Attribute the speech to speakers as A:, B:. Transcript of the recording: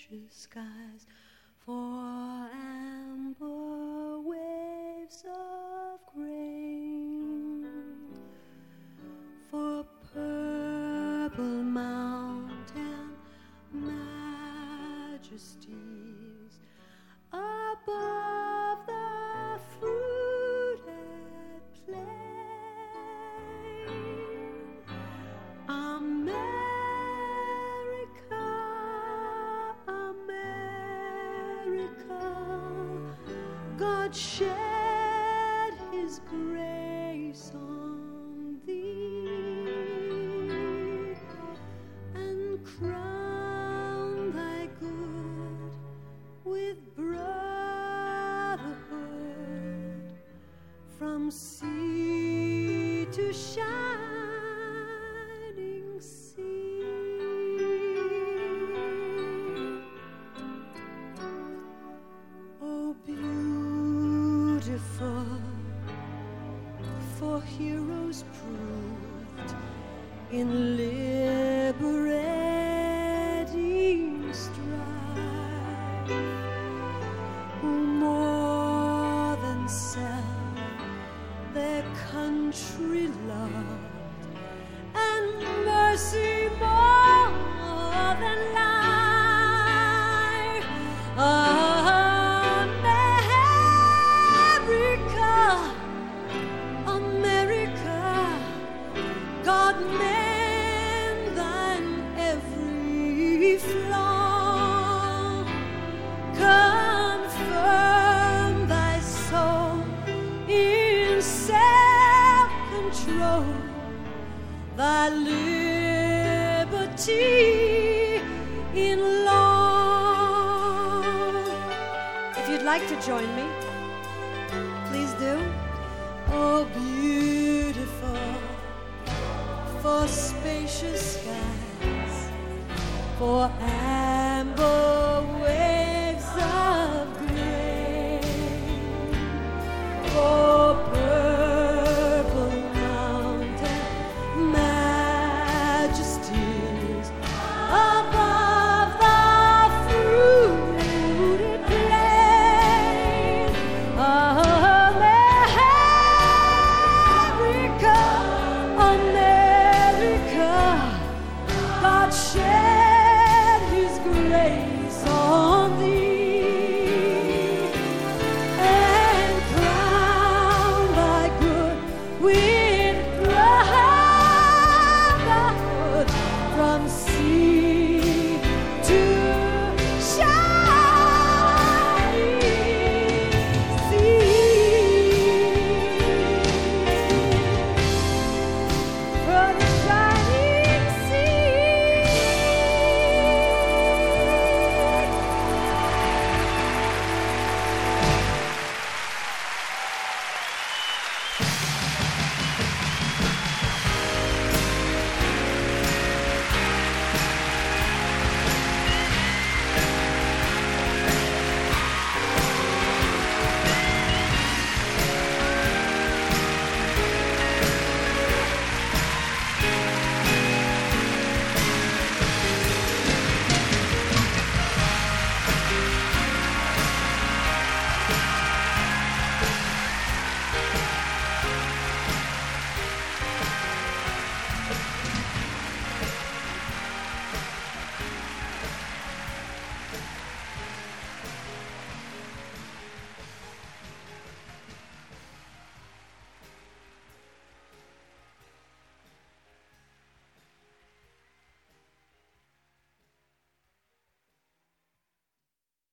A: spacious skies, for amber waves of grain, for purple mountain majesties above the fruited plain. America, America, God shed his grace on thee and crown thy good with brotherhood from sea to shining sea. Oh, beautiful, for heroes proved in liberating strife, who more than self their country loved, and mercy more than life. America, America, God mend thine every flaw, confirm thy soul in self-control, thy liberty in law. If you'd like to join me, please do. Oh, beautiful, for spacious skies, for